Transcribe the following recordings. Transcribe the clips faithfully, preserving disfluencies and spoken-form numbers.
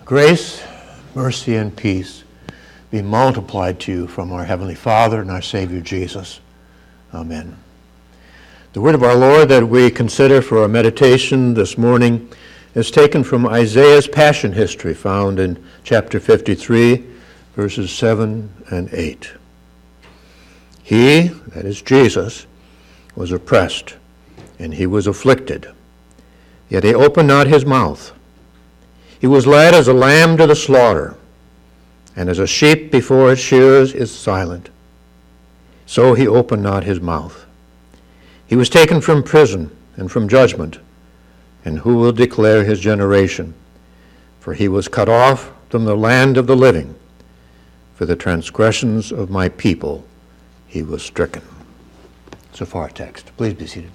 Grace, mercy, and peace be multiplied to you from our Heavenly Father and our Savior Jesus. Amen. The word of our Lord that we consider for our meditation this morning is taken from Isaiah's Passion history, found in chapter fifty-three, verses seven and eight. He, that is Jesus, was oppressed, and he was afflicted, yet he opened not his mouth. He was led as a lamb to the slaughter, and as a sheep before its shearers is silent, so he opened not his mouth. He was taken from prison and from judgment, and who will declare his generation? For he was cut off from the land of the living. For the transgressions of my people he was stricken. So far, text. Please be seated.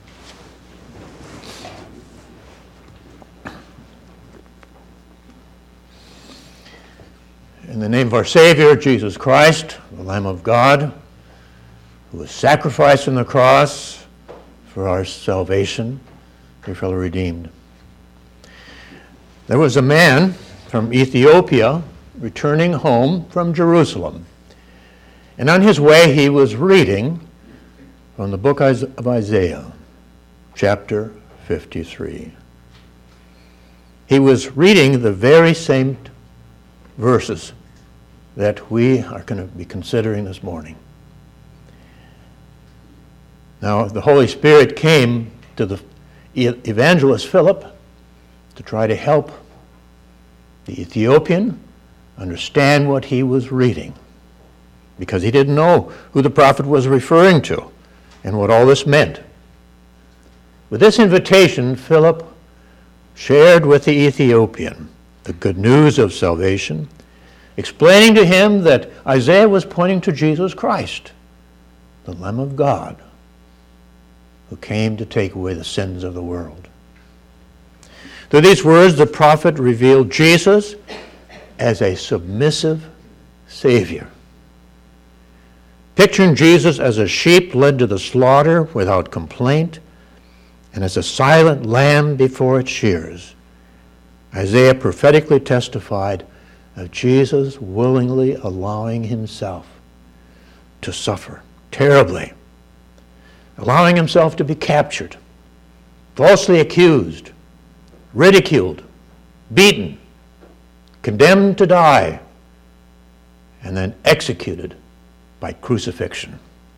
In the name of our Savior, Jesus Christ, the Lamb of God, who was sacrificed on the cross for our salvation, your fellow redeemed. There was a man from Ethiopia returning home from Jerusalem. And on his way, he was reading from the book of Isaiah, chapter fifty-three. He was reading the very same verses that we are going to be considering this morning. Now, the Holy Spirit came to the evangelist Philip to try to help the Ethiopian understand what he was reading, because he didn't know who the prophet was referring to and what all this meant. With this invitation, Philip shared with the Ethiopian the good news of salvation, explaining to him that Isaiah was pointing to Jesus Christ, the Lamb of God, who came to take away the sins of the world. Through these words, the prophet revealed Jesus as a submissive Savior, picturing Jesus as a sheep led to the slaughter without complaint, and as a silent lamb before its shearers. Isaiah prophetically testified of Jesus willingly allowing himself to suffer terribly, allowing himself to be captured, falsely accused, ridiculed, beaten, condemned to die, and then executed by crucifixion.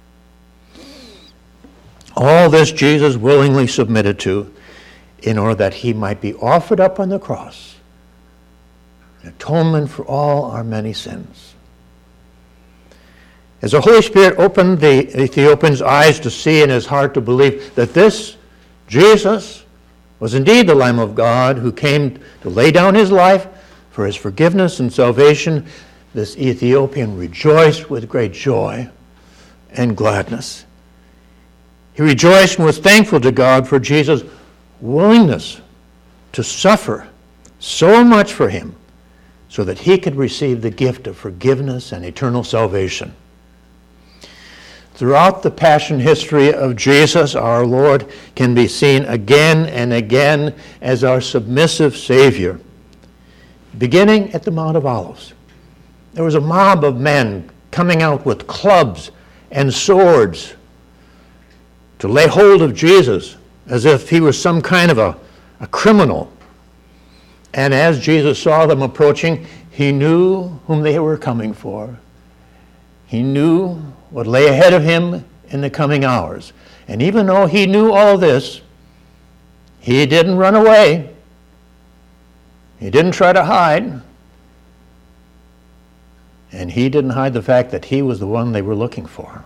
All this Jesus willingly submitted to in order that he might be offered up on the cross, an atonement for all our many sins. As the Holy Spirit opened the Ethiopian's eyes to see and his heart to believe that this Jesus was indeed the Lamb of God who came to lay down his life for his forgiveness and salvation, this Ethiopian rejoiced with great joy and gladness. He rejoiced and was thankful to God for Jesus' willingness to suffer so much for him so that he could receive the gift of forgiveness and eternal salvation. Throughout the passion history of Jesus, our Lord can be seen again and again as our submissive Savior. Beginning at the Mount of Olives, there was a mob of men coming out with clubs and swords to lay hold of Jesus as if he was some kind of a, a criminal. And as Jesus saw them approaching, he knew whom they were coming for. He knew what lay ahead of him in the coming hours. And even though he knew all this, he didn't run away. He didn't try to hide. And he didn't hide the fact that he was the one they were looking for.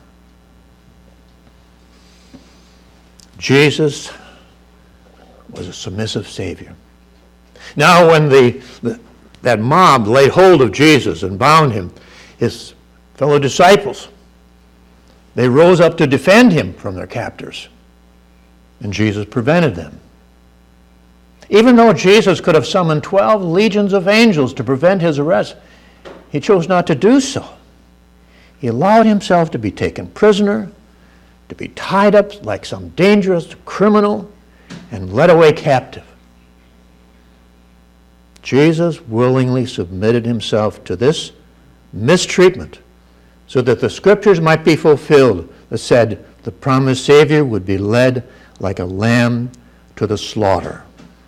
Jesus was a submissive Savior. Now when the, the that mob laid hold of Jesus and bound him, his fellow disciples, they rose up to defend him from their captors. And Jesus prevented them. Even though Jesus could have summoned twelve legions of angels to prevent his arrest, he chose not to do so. He allowed himself to be taken prisoner, to be tied up like some dangerous criminal, and led away captive. Jesus willingly submitted himself to this mistreatment so that the scriptures might be fulfilled that said the promised Savior would be led like a lamb to the slaughter.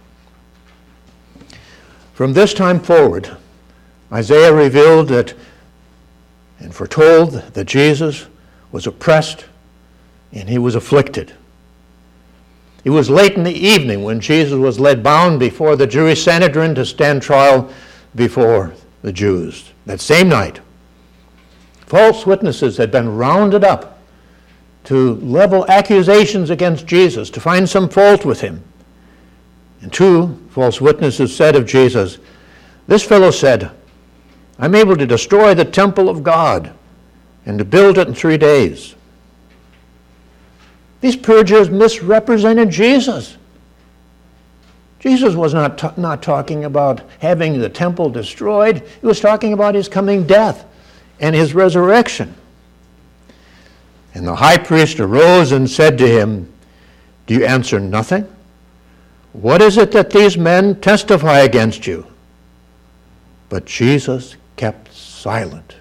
From this time forward, Isaiah revealed that and foretold that Jesus was oppressed and he was afflicted. It was late in the evening when Jesus was led bound before the Jewish Sanhedrin to stand trial before the Jews. That same night, false witnesses had been rounded up to level accusations against Jesus, to find some fault with him. And two false witnesses said of Jesus, "This fellow said, I'm able to destroy the temple of God and to build it in three days. These perjurers misrepresented Jesus. Jesus was not, ta- not talking about having the temple destroyed. He was talking about his coming death and his resurrection. And the high priest arose and said to him, "Do you answer nothing? What is it that these men testify against you?" But Jesus kept silent.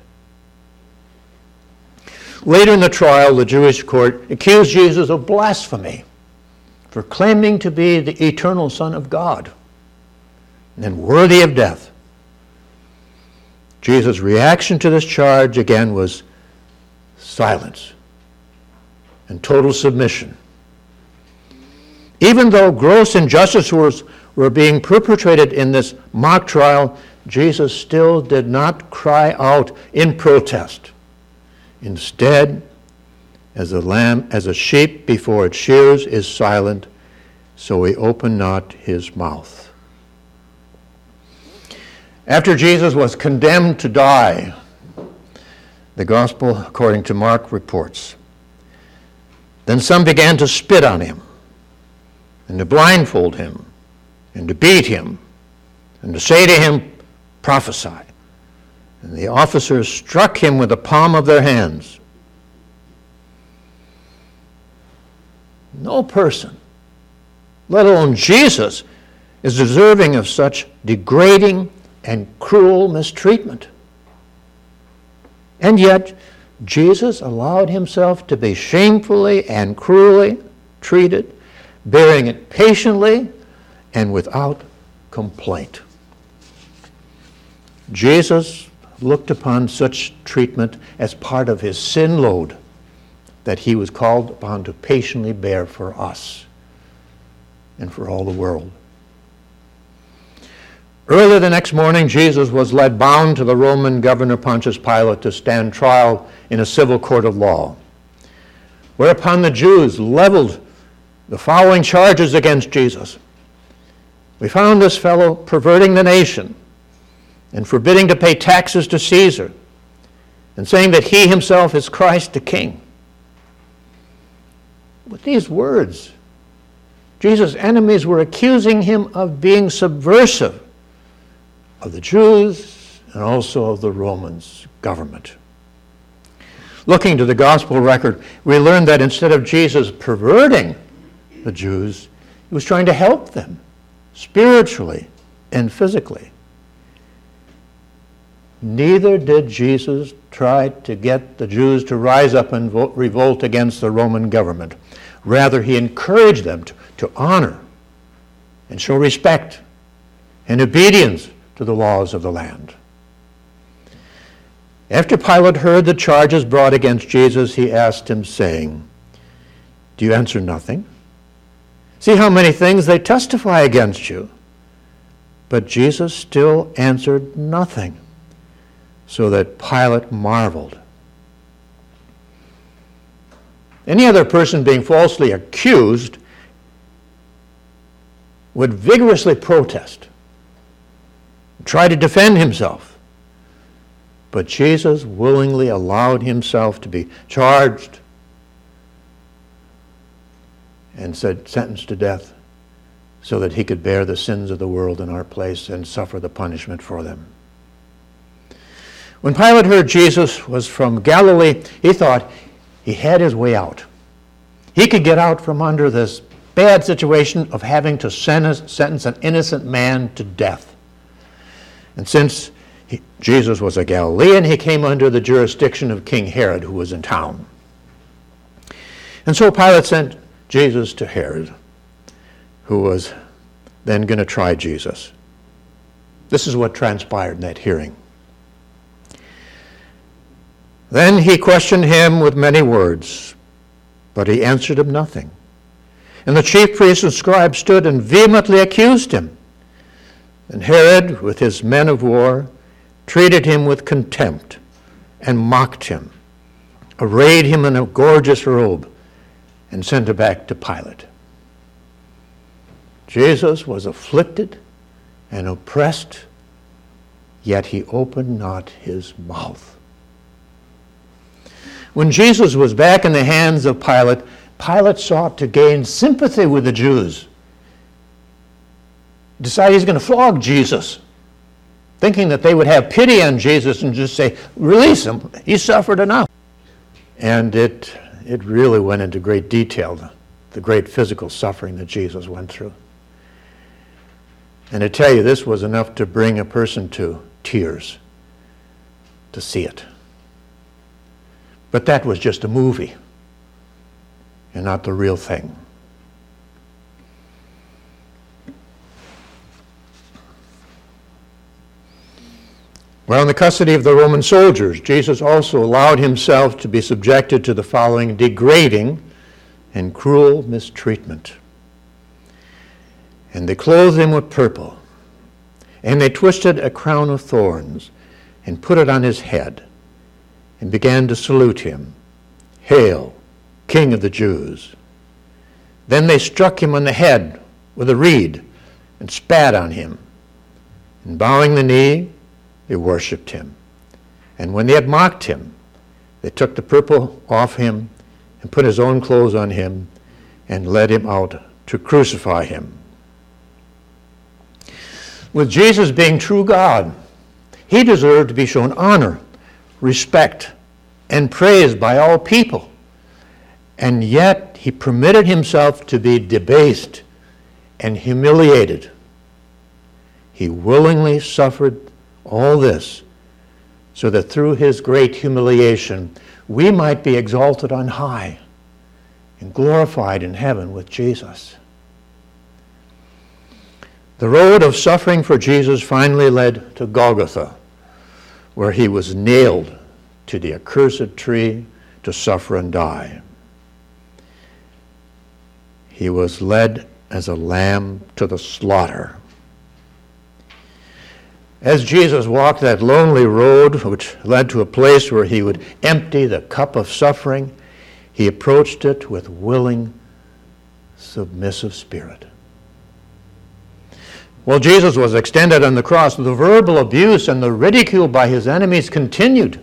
Later in the trial, the Jewish court accused Jesus of blasphemy for claiming to be the eternal Son of God and worthy of death. Jesus' reaction to this charge again was silence and total submission. Even though gross injustices were being perpetrated in this mock trial, Jesus still did not cry out in protest. Instead, as a lamb, as a sheep before its shearers is silent, so he opened not his mouth. After Jesus was condemned to die, the gospel, according to Mark, reports, then some began to spit on him, and to blindfold him, and to beat him, and to say to him, "Prophesy." And the officers struck him with the palm of their hands. No person, let alone Jesus, is deserving of such degrading and cruel mistreatment. And yet, Jesus allowed himself to be shamefully and cruelly treated, bearing it patiently and without complaint. Jesus looked upon such treatment as part of his sin load that he was called upon to patiently bear for us and for all the world. Early the next morning, Jesus was led bound to the Roman governor Pontius Pilate to stand trial in a civil court of law, whereupon the Jews leveled the following charges against Jesus. "We found this fellow perverting the nation and forbidding to pay taxes to Caesar, and saying that he himself is Christ the King." With these words, Jesus' enemies were accusing him of being subversive of the Jews and also of the Romans' government. Looking to the gospel record, we learn that instead of Jesus perverting the Jews, he was trying to help them spiritually and physically. Neither did Jesus try to get the Jews to rise up and vo- revolt against the Roman government. Rather, he encouraged them to, to honor and show respect and obedience to the laws of the land. After Pilate heard the charges brought against Jesus, he asked him, saying, "Do you answer nothing? See how many things they testify against you." But Jesus still answered nothing, so that Pilate marveled. Any other person being falsely accused would vigorously protest, try to defend himself. But Jesus willingly allowed himself to be charged and said, sentenced to death, so that he could bear the sins of the world in our place and suffer the punishment for them. When Pilate heard Jesus was from Galilee, he thought he had his way out. He could get out from under this bad situation of having to sentence, sentence an innocent man to death. And since he, Jesus was a Galilean, he came under the jurisdiction of King Herod, who was in town. And so Pilate sent Jesus to Herod, who was then going to try Jesus. This is what transpired in that hearing. Then he questioned him with many words, but he answered him nothing. And the chief priests and scribes stood and vehemently accused him. And Herod, with his men of war, treated him with contempt and mocked him, arrayed him in a gorgeous robe, and sent him back to Pilate. Jesus was afflicted and oppressed, yet he opened not his mouth. When Jesus was back in the hands of Pilate, Pilate sought to gain sympathy with the Jews. Decided he's going to flog Jesus, thinking that they would have pity on Jesus and just say, release him, he suffered enough. And it, it really went into great detail, the, the great physical suffering that Jesus went through. And to tell you, this was enough to bring a person to tears to see it. But that was just a movie and not the real thing. While in the custody of the Roman soldiers, Jesus also allowed himself to be subjected to the following degrading and cruel mistreatment. And they clothed him with purple, and they twisted a crown of thorns and put it on his head, and began to salute him, "Hail, King of the Jews." Then they struck him on the head with a reed and spat on him. And bowing the knee, they worshipped him. And when they had mocked him, they took the purple off him and put his own clothes on him and led him out to crucify him. With Jesus being true God, he deserved to be shown honor, respect, and praise by all people. And yet he permitted himself to be debased and humiliated. He willingly suffered all this so that through his great humiliation we might be exalted on high and glorified in heaven with Jesus. The road of suffering for Jesus finally led to Golgotha, where he was nailed to the accursed tree to suffer and die. He was led as a lamb to the slaughter. As Jesus walked that lonely road, which led to a place where he would empty the cup of suffering, he approached it with willing, submissive spirit. While Jesus was extended on the cross, the verbal abuse and the ridicule by his enemies continued.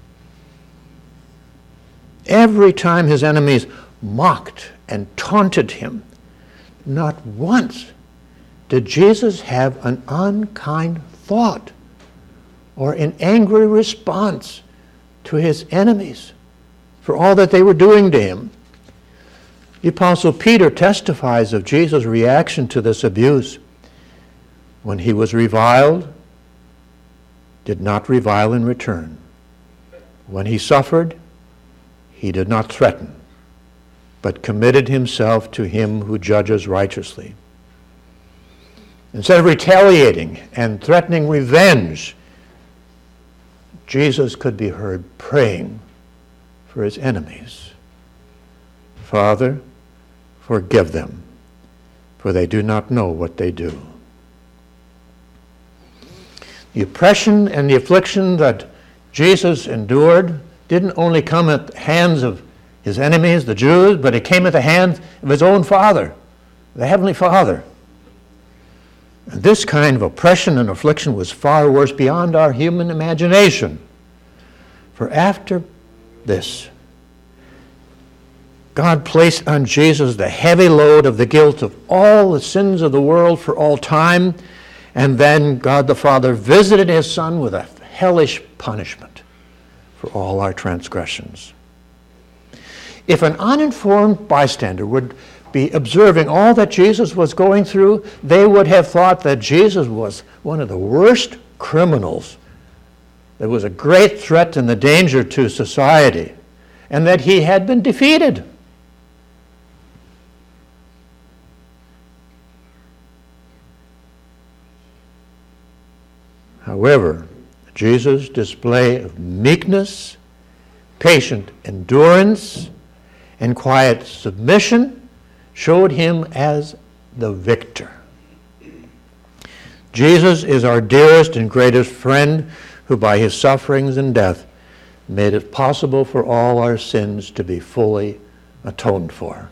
Every time his enemies mocked and taunted him, not once did Jesus have an unkind thought or an angry response to his enemies for all that they were doing to him. The Apostle Peter testifies of Jesus' reaction to this abuse. When he was reviled, did not revile in return. When he suffered, he did not threaten, but committed himself to him who judges righteously. Instead of retaliating and threatening revenge, Jesus could be heard praying for his enemies. "Father, forgive them, for they do not know what they do." The oppression and the affliction that Jesus endured didn't only come at the hands of his enemies, the Jews, but it came at the hands of his own Father, the Heavenly Father. And this kind of oppression and affliction was far worse beyond our human imagination. For after this, God placed on Jesus the heavy load of the guilt of all the sins of the world for all time, and then God the Father visited his Son with a hellish punishment for all our transgressions. If an uninformed bystander would be observing all that Jesus was going through, they would have thought that Jesus was one of the worst criminals, that was a great threat and a danger to society, and that he had been defeated. However, Jesus' display of meekness, patient endurance, and quiet submission showed him as the victor. Jesus is our dearest and greatest friend, who by his sufferings and death made it possible for all our sins to be fully atoned for.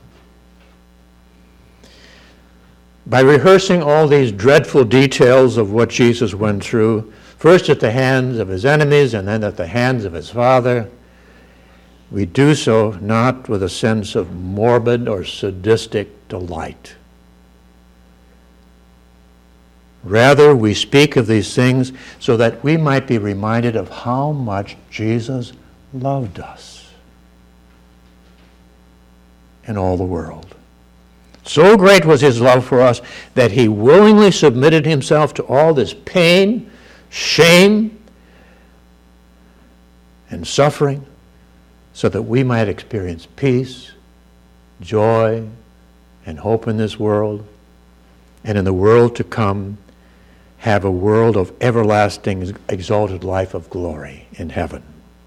By rehearsing all these dreadful details of what Jesus went through, first at the hands of his enemies and then at the hands of his Father, we do so not with a sense of morbid or sadistic delight. Rather, we speak of these things so that we might be reminded of how much Jesus loved us and all the world. So great was his love for us that he willingly submitted himself to all this pain, shame, and suffering so that we might experience peace, joy, and hope in this world, and in the world to come have a world of everlasting exalted life of glory in heaven.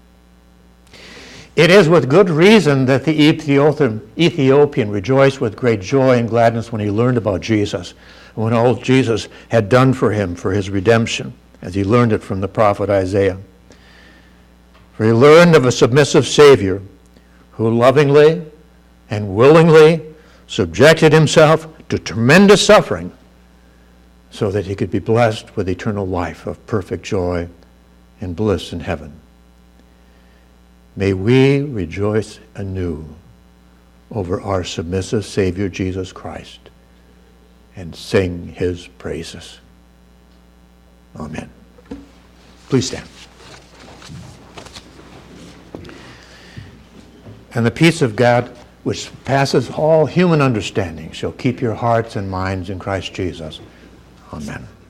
It is with good reason that the Ethiopian, Ethiopian rejoiced with great joy and gladness when he learned about Jesus, and when all Jesus had done for him for his redemption, as he learned it from the prophet Isaiah. For he learned of a submissive Savior who lovingly and willingly subjected himself to tremendous suffering so that he could be blessed with eternal life of perfect joy and bliss in heaven. May we rejoice anew over our submissive Savior Jesus Christ and sing his praises. Amen. Please stand. And the peace of God, which passes all human understanding, shall keep your hearts and minds in Christ Jesus. Amen.